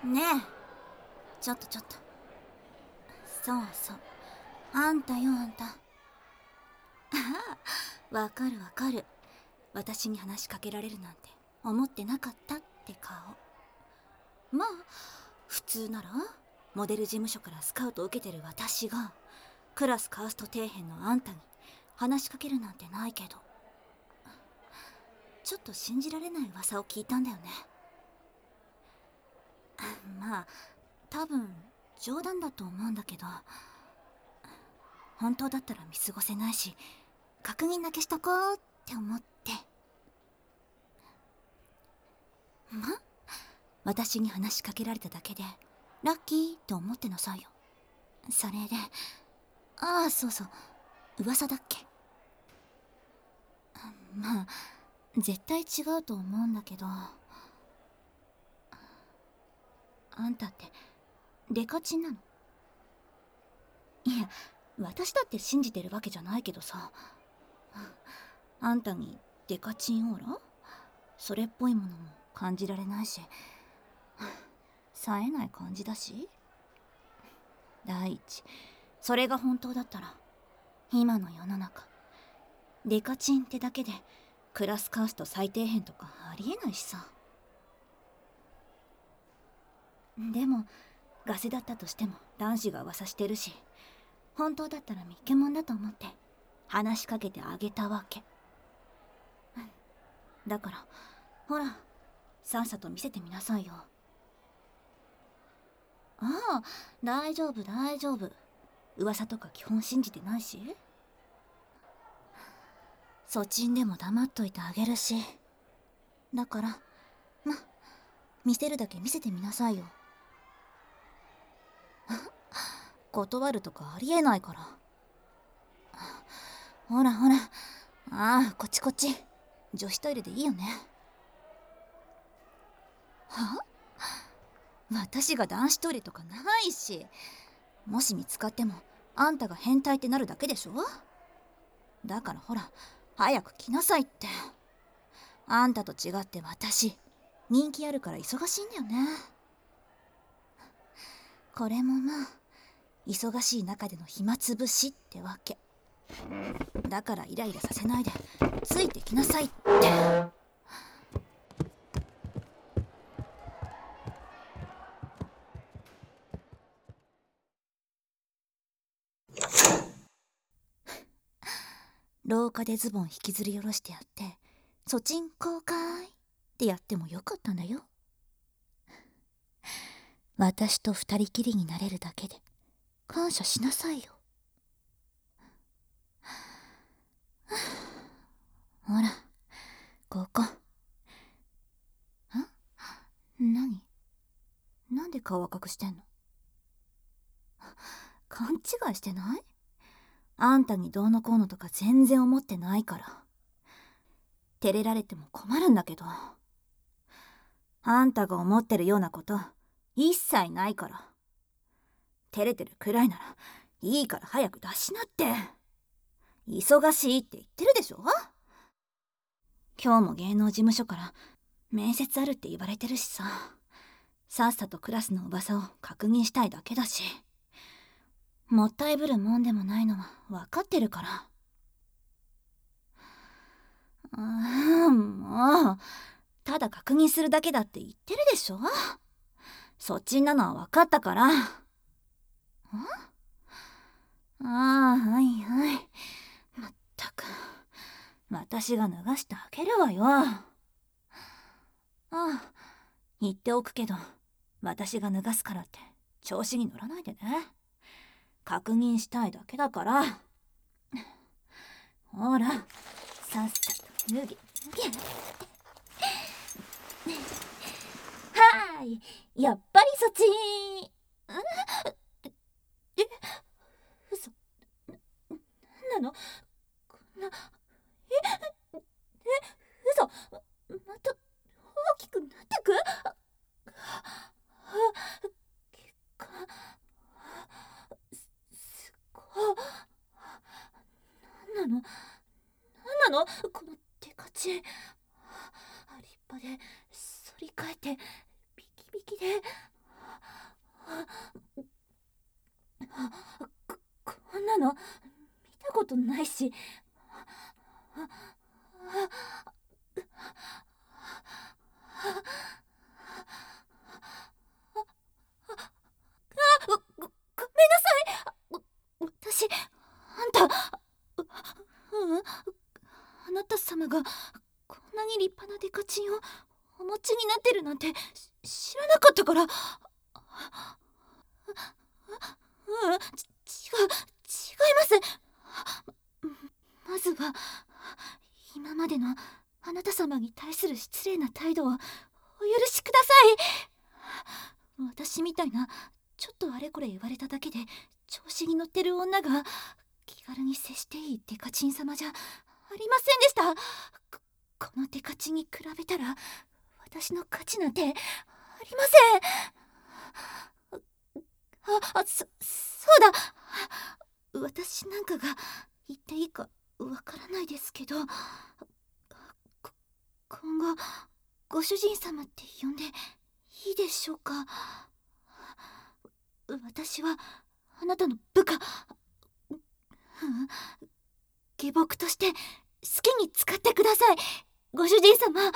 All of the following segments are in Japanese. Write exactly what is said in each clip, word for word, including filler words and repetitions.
ねえ、ちょっとちょっと。そうそう、あんたよあんた。ああ、わかるわかる。私に話しかけられるなんて思ってなかったって顔。まあ普通ならモデル事務所からスカウトを受けてる私がクラスカースト底辺のあんたに話しかけるなんてないけど、ちょっと信じられない噂を聞いたんだよね。まあ多分冗談だと思うんだけど、本当だったら見過ごせないし確認だけしとこうって思って。ま、私に話しかけられただけでラッキーって思ってなさいよ。それで、ああそうそう、噂だっけ。まあ絶対違うと思うんだけど、あんたってデカチンなの？いや、私だって信じてるわけじゃないけどさ、あんたにデカチンオーラ、それっぽいものも感じられないし、冴えない感じだし。第一、それが本当だったら今の世の中デカチンってだけでクラスカースト最底辺とかありえないしさ。でもガセだったとしても男子が噂してるし、本当だったらミッケモンだと思って話しかけてあげたわけ。だからほら、さっさと見せてみなさいよ。ああ、大丈夫大丈夫。噂とか基本信じてないし。そちんでも黙っといてあげるし。だからま、見せるだけ見せてみなさいよ。断るとかありえないから。ほらほら、ああこっちこっち、女子トイレでいいよね。は？私が男子トイレとかないし、もし見つかってもあんたが変態ってなるだけでしょ。だからほら早く来なさいって。あんたと違って私人気あるから忙しいんだよね。これもまあ忙しい中での暇つぶしってわけだから、イライラさせないでついてきなさいって。廊下でズボン引きずり下ろしてやってそちん公開ってやってもよかったんだよ。私と二人きりになれるだけで感謝しなさいよ。ほらここ。ん？何？なんで顔赤くしてんの？勘違いしてない？あんたにどうのこうのとか全然思ってないから。照れられても困るんだけど、あんたが思ってるようなこと一切ないから。照れてるくらいならいいから早く出しなって。忙しいって言ってるでしょ。今日も芸能事務所から面接あるって言われてるしさ、さっさとクラスの噂を確認したいだけだし、もったいぶるもんでもないのは分かってるから。うーん、もうただ確認するだけだって言ってるでしょ。そっちなのは分かったから。ん？ああ、はいはい。まったく、私が脱がしてあげるわよ。ああ、言っておくけど、私が脱がすからって調子に乗らないでね。確認したいだけだから。ほら、さっさと脱げ脱げ。はーい、やっぱりそっち。え、嘘。なのこんな。え、え、嘘。また大きくなってく。結果すごい。なんなのなんなのこのデカチン。立派で反り返ってビキビキで。 こ、こんなの見たことないし。ご、ご、ごめんなさい。私、あんた、う、うん、あなた様がこんなに立派なデカチンをお持ちになってるなんて知らなかったから。う、うん、ち、違う、違います。まずは今までのあなた様に対する失礼な態度をお許しください。私みたいなちょっとあれこれ言われただけで調子に乗ってる女が気軽に接していいデカチン様じゃありませんでした。こ、このデカチンに比べたら私の価値なんてありません。あ、あ、そ、そうだ。私なんかが言っていいかわからないですけど、こ、今後ご主人様って呼んでいいでしょうか。私はあなたの部下、うん、下僕として好きに使ってください、ご主人様。あ、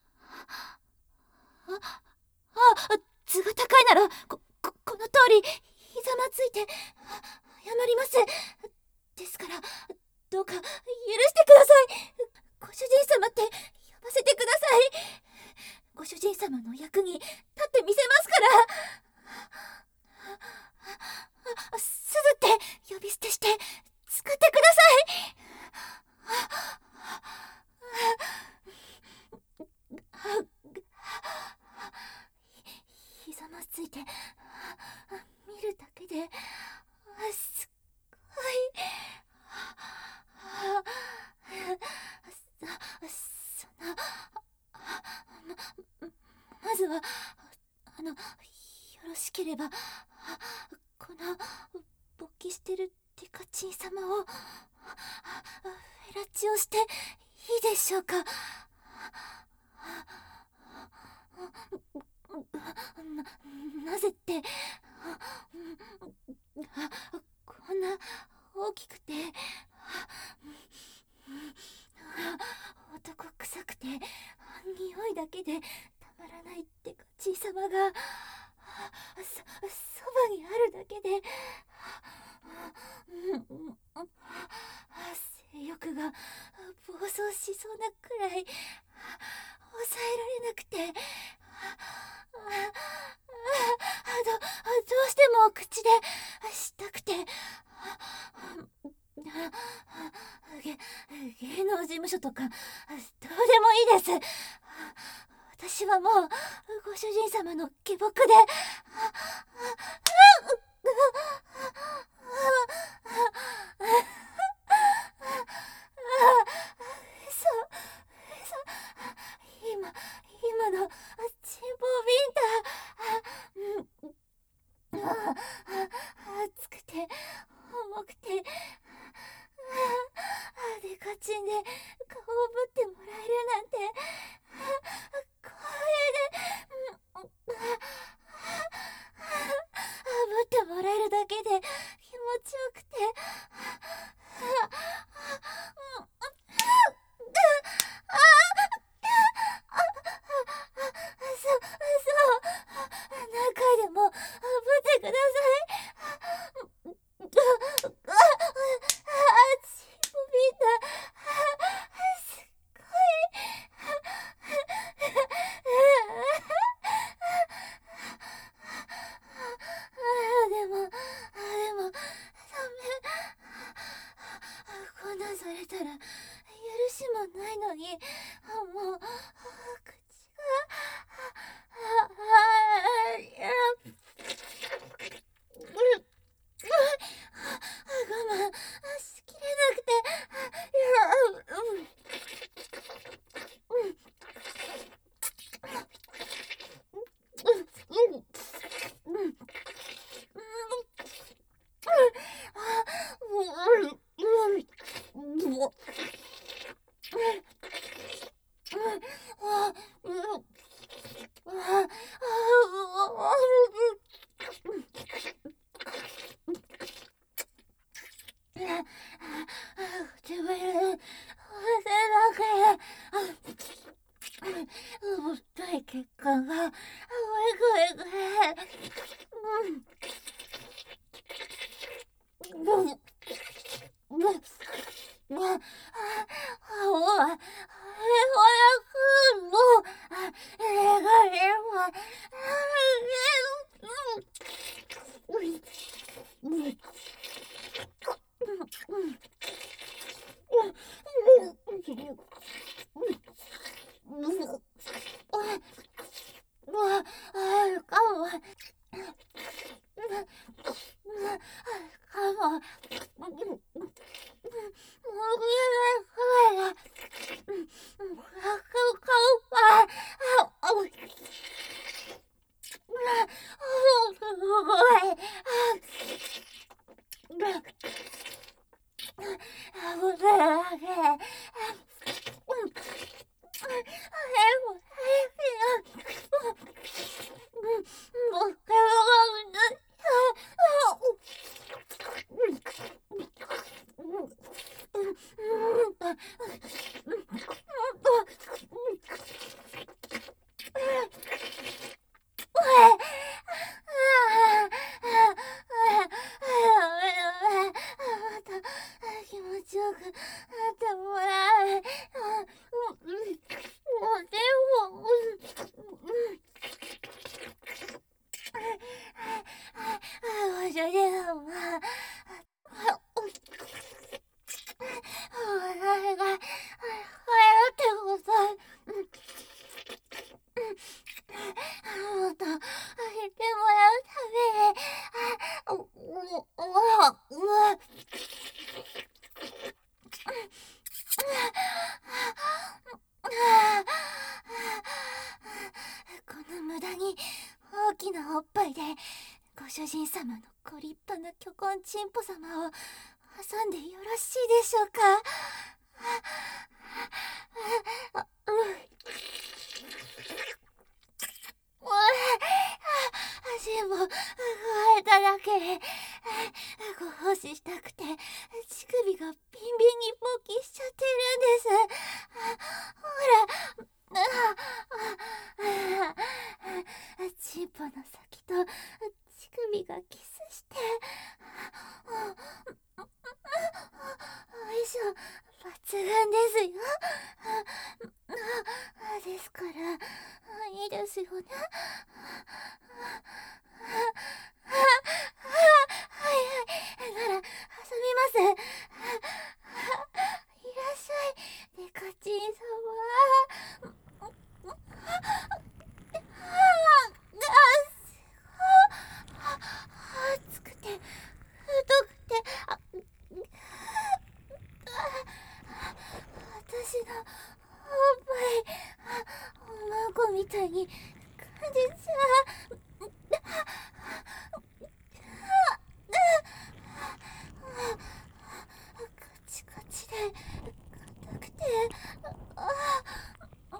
あ、図が高いならこ、こ、この通りひざまついて謝ります。ですからどうか許してください。ご主人様って呼ばせてください。ご主人様の役に立ってみせますから。すずって呼び捨てして使ってください。ひ、ひざまついて見るだけですっごい。そ、そのま、まずはあのよろしければこの勃起してるデカチン様をフェラチオしていいでしょうか。な、なぜってこんな大きくて男臭くて匂いだけでたまらないデカチン様がそ、そばにあるだけで性欲が暴走しそうなくらい抑えられなくて、ど、どうしても口でしたくて、げ、芸能事務所とかどうでもいいです。私はもうご主人様の下僕で嘘、嘘、今、今のチンポビンタ、熱くて重くてデカチンで顔をぶってもらえるなんて光栄で、ぶってもらえるだけで気持ちよくて、 ごめんごめんごめん。うん。うん。うん。うん。あ、おい、あれはやくんの、あ、えがれは、うん。うん。うん。気持ちよくなってもらえ。でも、ご主人様、お願いが、帰ってください。もっと、言ってもらうために、この無駄に大きなおっぱいでご主人様のご立派な巨根チンポ様を挟んでよろしいでしょうか。足も加えただけでご奉仕したくて乳首がビンビンに勃起しちゃってるんです。ほら、チンポの先と乳首がキスして、相性抜群ですよ。ですからいいですよね。はいはい、なら挟みます。いらっしゃい、デカチン様。熱くて太くて、あ、私のおっぱいおまんこみたいに感じちゃう。カチカチで硬くて、ああ、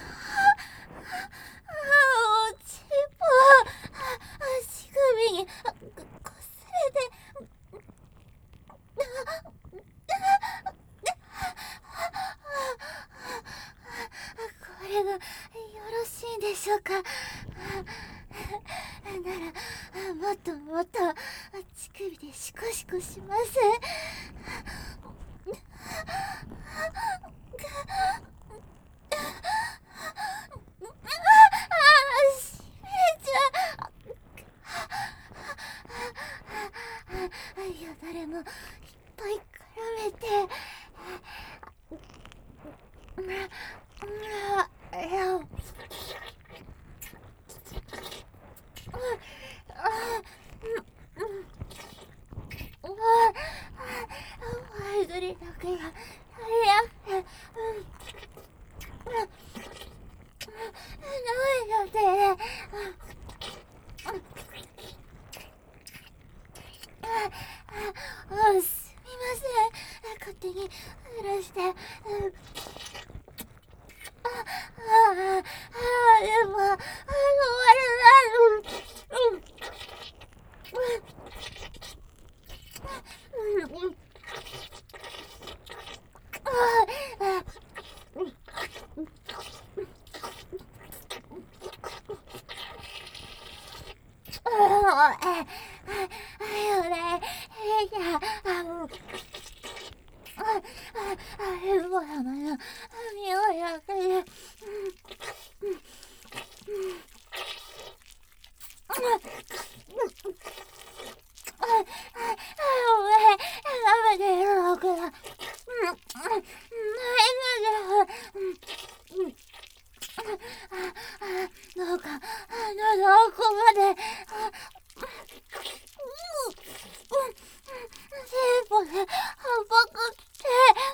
おちんぽ足首にこすれて、これがよろしいでしょうか。ならもっともっと乳首でシコシコします。よだれもいっぱい絡めて、前ずりだけが足りなくて、ないので、あ、すみません、勝手に濡らして。ああ、でも、あの、あれ、うん、うん、うん、 どうか、どこまで、尻尾ではばくって、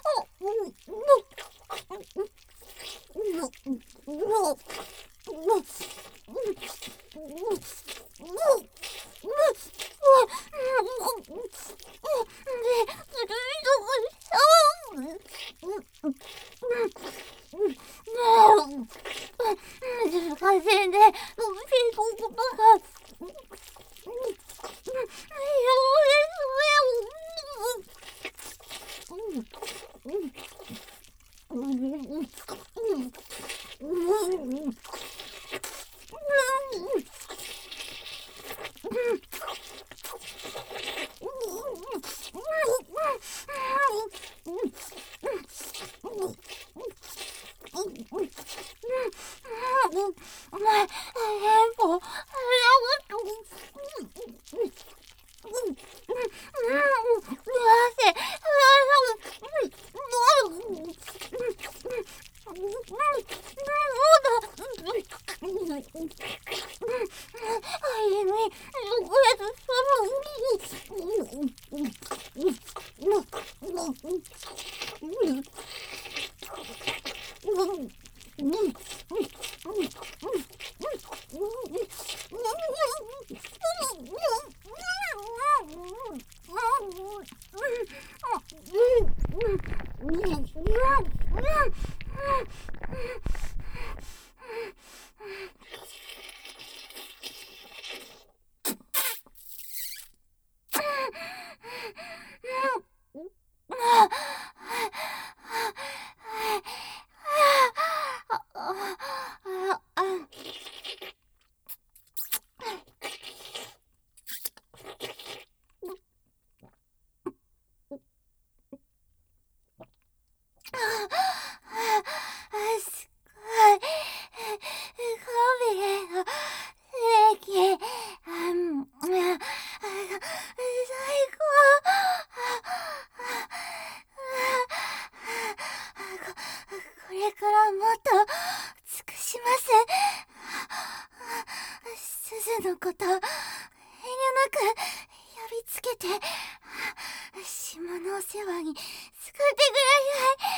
難しいんで、お前、変歩、のこと遠慮なく呼びつけて島のお世話に使ってください。